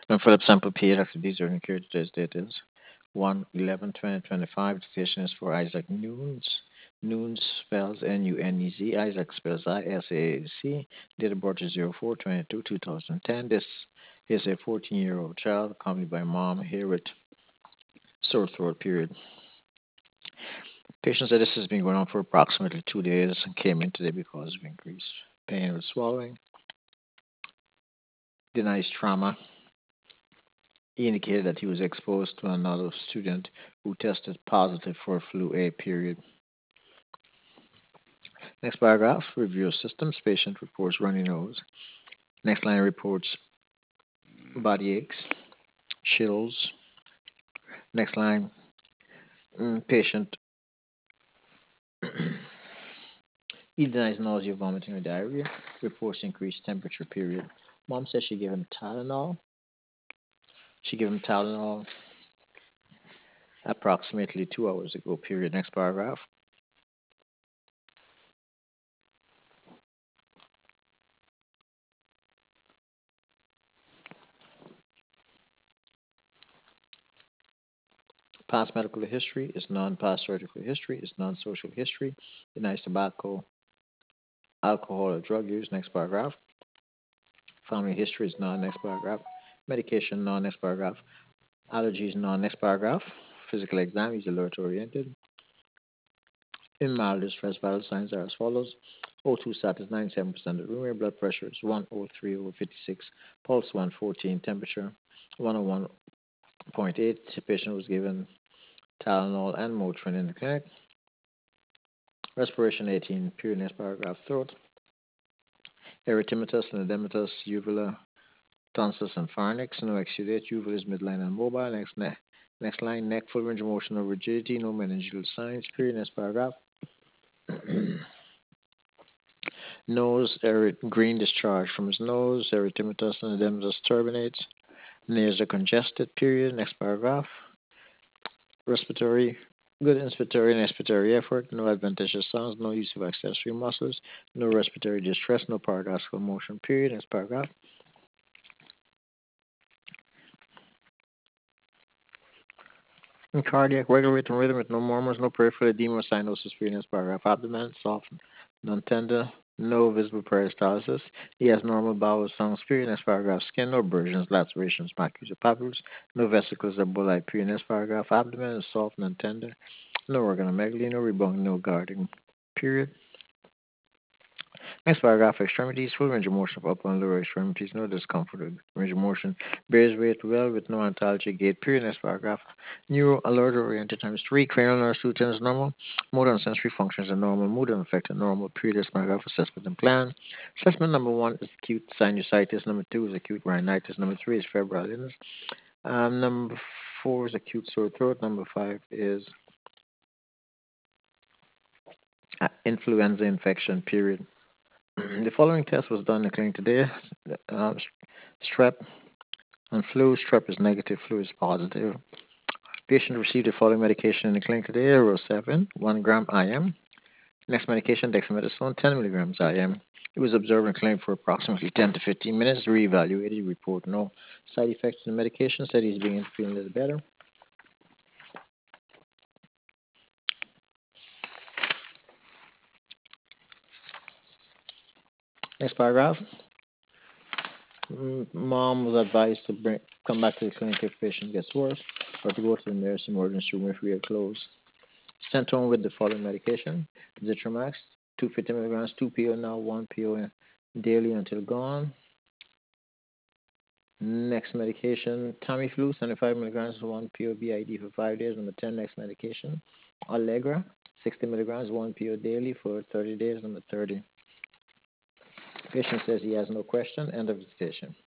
And Philip sample period activities during carried today's date is 1/11/2025. The station is for Isaac Nunes. Nunes spells N-U-N-E-Z. Isaac spells I-S-A-A-C. Date of birth is 04/22/2010. This is a 14-year-old child accompanied by mom here with sore throat period. Patient said this has been going on for approximately 2 days and came in today because of increased pain with swallowing. Denies trauma. He indicated that he was exposed to another student who tested positive for flu A period. Next paragraph, review of systems. Patient reports runny nose. Next line reports body aches, chills. Next line, patient he denies nausea, vomiting, or diarrhea. Reports increased temperature period. Mom says she gave him Tylenol. She gave him Tylenol approximately 2 hours ago period. Next paragraph. Past medical history is none. Past surgical history is none. Social history denies tobacco, alcohol, or drug use. Next paragraph. Family history is none. Next paragraph. Medication none. Next paragraph. Allergies none. Next paragraph. Physical exam is alert oriented. In mild distress, vital signs are as follows. O2 sat is 97% of the room air. Blood pressure is 103/56. Pulse 114. Temperature 101.8. The patient was given Tylenol and Motrin in the clinic. Respiration 18. Period. Next paragraph. Throat. Erythematous, edematous, uvula, tonsils, and pharynx. No exudate. Uvula is midline and mobile. Next line. Neck, full range of motion, no rigidity, no meningeal signs. Period. Next paragraph. Nose, green discharge from his nose. Erythematous and edematous turbinates. Nares are congested. Period. Next paragraph. Respiratory. Good inspiratory and expiratory effort. No adventitious sounds. No use of accessory muscles. No respiratory distress. No paradoxical motion. Period. Next paragraph. In cardiac, regular rate and rhythm with no murmurs, no peripheral edema or cyanosis. Period. Next paragraph. Abdomen soft, non-tender, no visible peristalsis. He has normal bowel sounds. Period. Next paragraph. Skin, no abrasions, lacerations, macules, or papules. No vesicles or bullae. Period. Next paragraph. Abdomen is soft, non-tender. No organomegaly, no rebound, no guarding. Period. Next paragraph, extremities, full range of motion of upper and lower extremities, no discomfort or range of motion, bears weight well with no ontology gait. Period. Next paragraph, neuro alert oriented times 3, cranial nerve 2 times normal, motor and sensory functions are normal, mood and affect are normal. Period. Next paragraph, assessment and plan. Assessment number 1 is acute sinusitis, number 2 is acute rhinitis, number 3 is febrile illness, number 4 is acute sore throat, number 5 is influenza infection. Period. The following test was done in the clinic today. Uh, strep and flu. Strep is negative, flu is positive. Patient received the following medication in the clinic today: Rosevin, 1 gram IM. Next medication, dexamethasone, 10 milligrams IM. It was observed in the clinic for approximately 10 to 15 minutes. Reevaluated, report no side effects in the medication. Said he's beginning to feel a little better. Next paragraph. Mom was advised to come back to the clinic if patient gets worse, or to go to the nearest emergency room if we are closed. Sent home with the following medication: Zithromax, 250 milligrams, 2 PO now, 1 PO daily until gone. Next medication, Tamiflu, 75 milligrams, 1 PO BID for 5 days. Number 10, next medication, Allegra, 60 milligrams, 1 PO daily for 30 days. Number 30. Patient says he has no question. End of visitation.